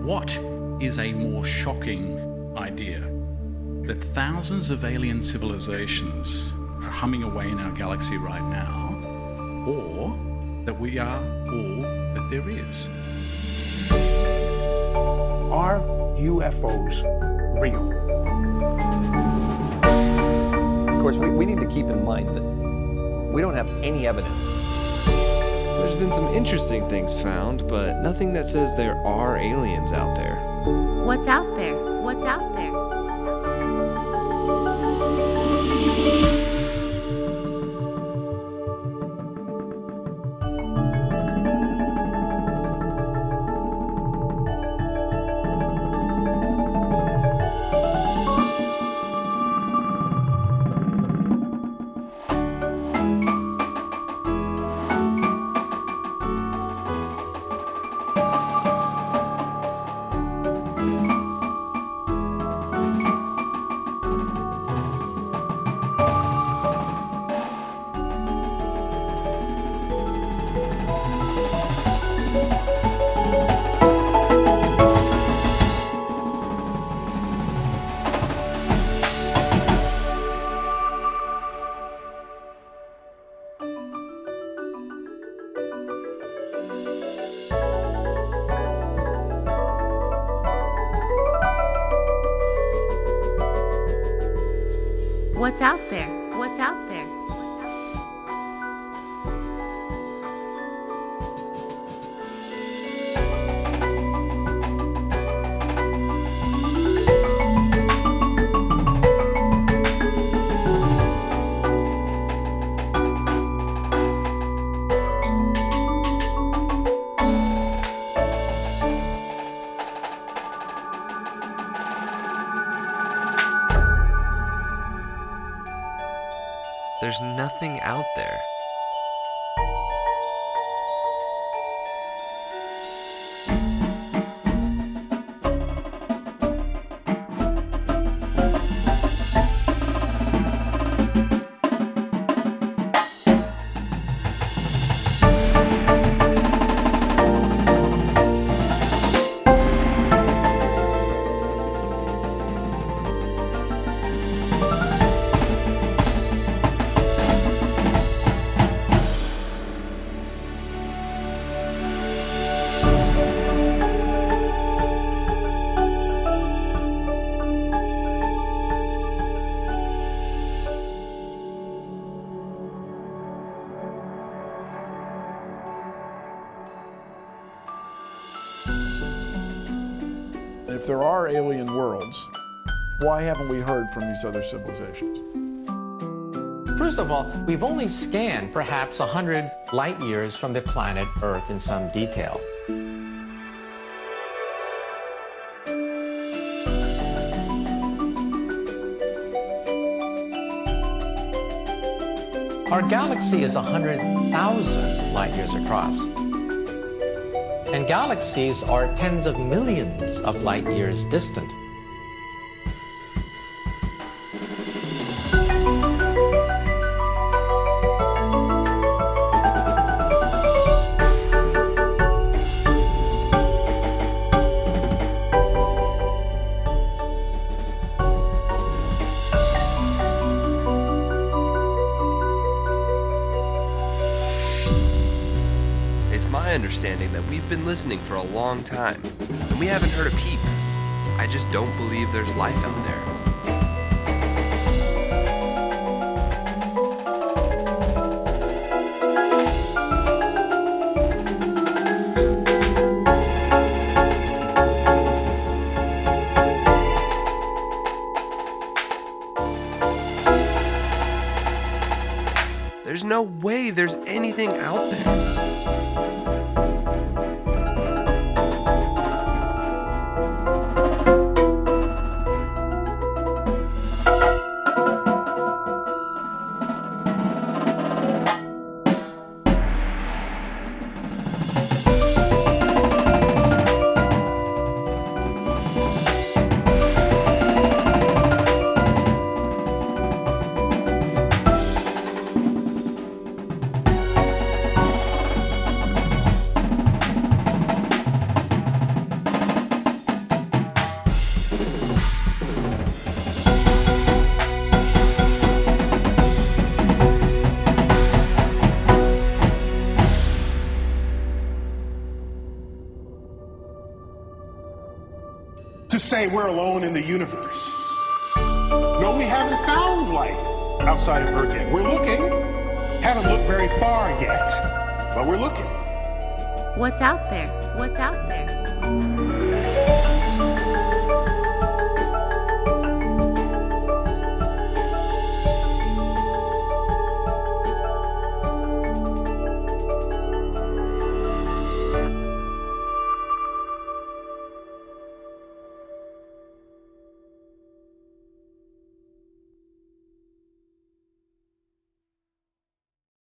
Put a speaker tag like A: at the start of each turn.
A: What is a more shocking idea? That thousands of alien civilizations are humming away in our galaxy right now, or that we are all that there is?
B: Are UFOs real?
C: Of course, we need to keep in mind that we don't have any evidence.
D: There's been some interesting things found, but nothing that says there are aliens out there.
E: What's out there? What's out there? What's out there? What's out there?
D: There's nothing out there.
F: If there are alien worlds, why haven't we heard from these other civilizations?
G: First of all, we've only scanned perhaps 100 light years from the planet Earth in some detail. Our galaxy is 100,000 light years across. And galaxies are tens of millions of light years distant.
D: It's my understanding that we've been listening for a long time, and we haven't heard a peep. I just don't believe there's life out there. There's no way there's anything out there.
B: to say we're alone in the universe. No, we haven't found life outside of Earth yet. We're looking. Haven't looked very far yet, but we're looking.
E: What's out there? What's out there?